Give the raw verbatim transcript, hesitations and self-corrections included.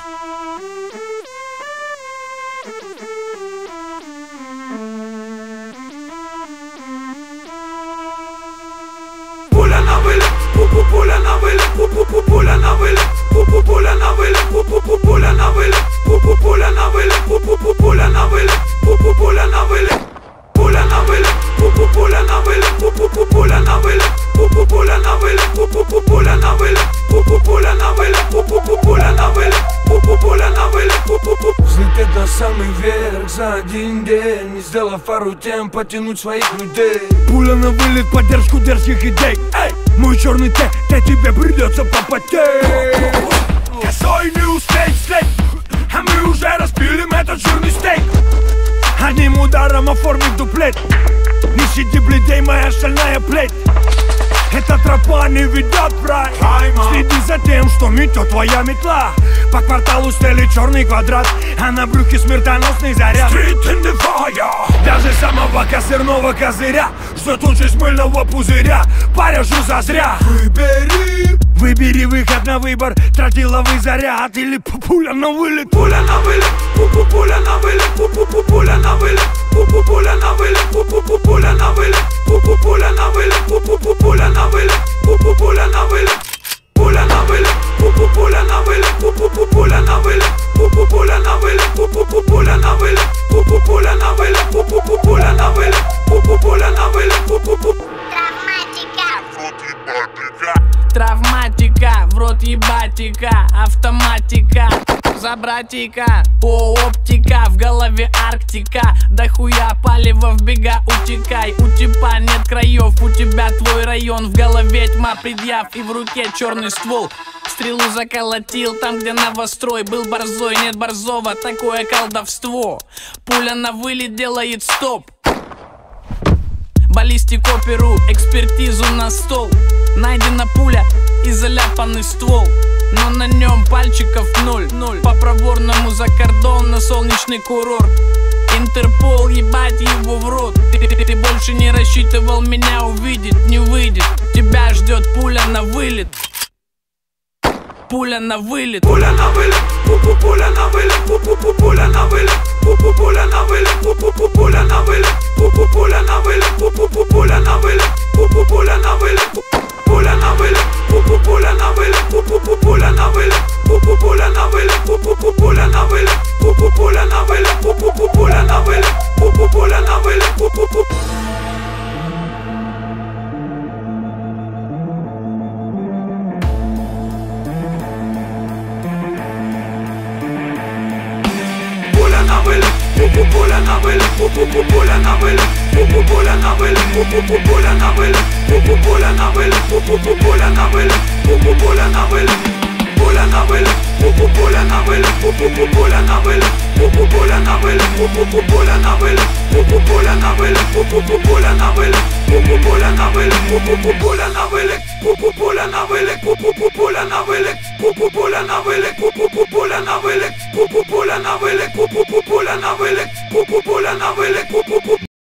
Пуля на вылет, пу-пу, пуля на вылет, пу-пу-пу, пуля на вылет, пу-пу, пуля на вылет, пу-пу-пу, пуля на вылет, пу-пу, пуля на вылет, пу-пу-пу, пуля на вылет, пу-пу, пуля на вылет, пуля на вылет, пу-пу, пуля на вылет, пу-пу-пу, пуля на вылет, пу-пу, пуля на вылет, пу-пу-пу, пуля на вылет, пу-пу, пуля на вылет, пу-пу-пу, пуля на вылет, пу-пу, пуля на вылет, пу-пу-пу. Взлететь на самый верх за один день, не сделав пару тем, потянуть своих людей. Пуля на вылет, поддержку дерзких идей. Эй, мой черный Т, Т тебе придется попотеть. Косой не успеть встреть, а мы уже распилим этот жирный стейк. Одним ударом оформив дуплет. Не щади бледей, моя шальная плеть. Эта тропа не ведет в рай. Следи за тем, что метет твоя метла. По кварталу стелит черный квадрат, а на брюхе смертоносный заряд. Street in the fire. Даже самого козырного козыря ждет участь мыльного пузыря. Порежу зазря. Выбери, выбери выход на выбор. Тротиловый заряд или пуля на вылет. Пуля на вылет, пу-пу, пуля на вылет, пу-пу-пу, пуля на вылет, пу-пу, пуля на вылет, пу-пу-пу, пуля на вылет, пу-пу, пуля на вылет, пу-пу-пу, пуля на вылет, пу-пу, пуля на вылет, пуля на вылет, пу-пу, пуля на вылет, пу-пу-пу, пуля на вылет, пу-пу, пуля на вылет, пу-пу-пу, пуля на вылет, пу-пу, пуля на вылет, пу-пу-пу, пуля на вылет, пу-пу, пуля на вылет, пу-пу-пу. Травматика, в рот ебатика, автоматика, за братика, о, оптика, в голове Арктика, дохуя палева в бега, утекай, у типа нет краев, у тебя твой район, в голове тьма предъяв и в руке черный ствол. Стрелу заколотил там, где новострой. Был борзой, нет борзого, такое колдовство. Пуля на вылет делает стоп. Баллистику перу, экспертизу на стол. Найдена пуля и заляпанный ствол, но на нем пальчиков ноль. По проворному за кордон на солнечный курорт. Интерпол, ебать его в рот. Ты, ты, ты больше не рассчитывал меня увидеть, не выйдет. Тебя ждет пуля на вылет. Пуля на вылет. Пуля на вылет, пу-пу, пуля на вылет, пу-пу-пу, пуля на вылет, пу-пу, пуля на вылет, пу-пу-пу, пуля на вылет, пу-пу, пуля на вылет, пу-пу-пу, пуля на вылет, пу-пу, пуля на вылет, пуля на вылет, пу-пу, пуля на вылет, пу-пу-пу, пуля на вылет, пу-пу, пуля на вылет, пу-пу-пу, пуля на вылет, пу-пу, пуля на вылет, пу-пу-пу, пуля на вылет, пу-пу, пуля на вылет, пу-пу-пу. Пу-пу, пуля на вылет, пу-пу-пу, пуля на вылет, пу-пу, пуля на вылет, пу-пу-пу, пуля на вылет, пу-пу, пуля на вылет, пу-пу-пу, пуля на вылет, пу-пу, пуля на вылет, пуля на вылет, пу-пу, пуля на вылет, пу-пу-пу, пуля на вылет, пу-пу, пуля на вылет, пу-пу-пу, пуля на вылет, пу-пу, пуля на вылет, пу-пу-пу, пуля на вылет, пу-пу, пуля на вылет, пу-пу-пу, пуля на вылет, пу-пу, пуля на вылет, пу-пу-пу, пуля на вылет, пу-пу, пуля на вылет, пу-пу-пу, пуля на вылет, пу-пу, пуля на вылет, пу-пу-пу, пуля на вылет, пу-пу, пуля на вылет, пу-пу-пу.